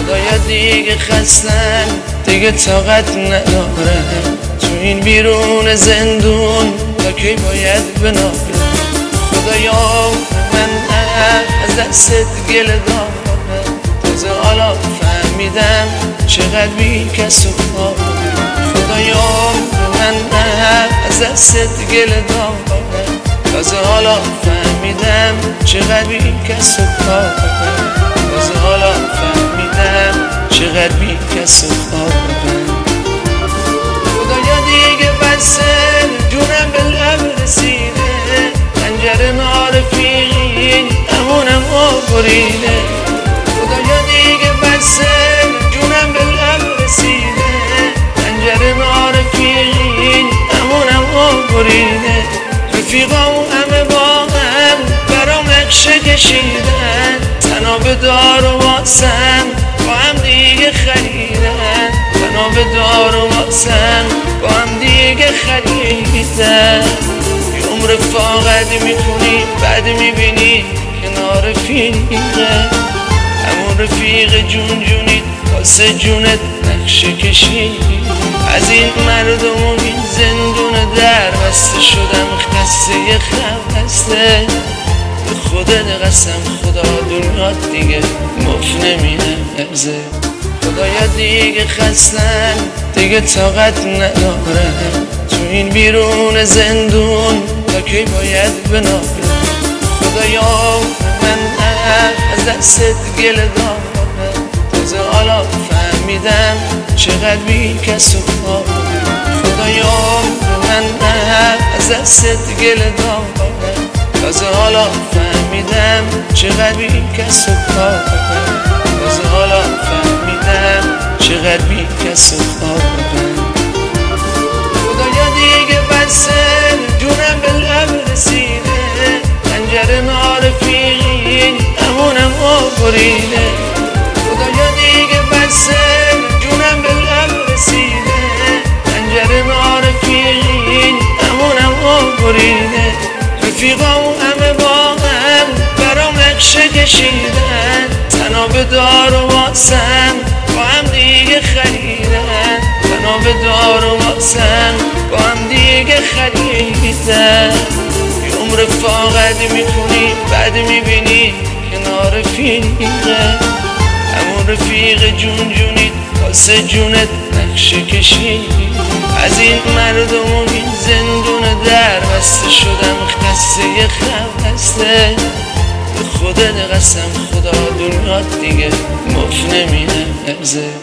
خدایا دیگه خستم، دیگه طاقت ندارم تو این بیرون زندون، تا کی باید بنارم. خدایا من از دستت گله دارم، تازه حالا فهمیدم چقدر بی کس و کارم. خدایا من از دستت گله دارم، تازه حالا فهمیدم چقدر بی کس و کارم. تازه حالا فهمیدم چقدر بی کس و کارم. خدایا دیگه بسه جونم به لب رسیده، پنجره نارفیقی امونم بریده. خدایا دیگه بسه جونم به لب رسیده، پنجره نارفیقی امونم بریده. رفیقام همه با هم برام نقشه کشیدن، تناب دار و واسن با هم دیگه خریدن. تناب دار و واسن با هم دیگه خریدن. یه عمر رفاقت میکنی بعد میبینی کنار رفیقه، همون رفیق جون جونی واسه جونت نقشه کشید. از این مردم و این زندون در بسته شدم، خسته خسته. به خودت قسم خدا دنیا دیگه مفت نمیارزه. خدایا دیگه خستم، دیگه طاقت ندارم تو این بیرون زندون، تا کی باید بنارم. خدایا من از دستت گله دارم، تازه حالا فهمیدم چقدر بی کس و کارم. خدایا من از دستت گله دارم، تازه حالا فهمیدم چقدر بی کس و کارم. تازه حالا فهمیدم چقدر بی کس و کارم. خدایا دیگه بسه جونم به لب رسیده، پنجره نارفیقی امونم بریده. خدایا دیگه بسه جونم به لب رسیده، پنجره نارفیقی امونم بریده. رفیقام همه با هم برام نقشه کشیدن، تناب دار و واسن با هم دیگه خریدن. تناب دار و واسن با هم دیگه خریدن. یه عمر رفاقت میکنی بعد میبینی کنار رفیقه، همون رفیق جون جونی واسه جونت نقشه کشید. از این مردم و این زندون در بسته شدم، خسته خسته. به خودت قسم خدا دنیا دیگه مفت نمیارزه.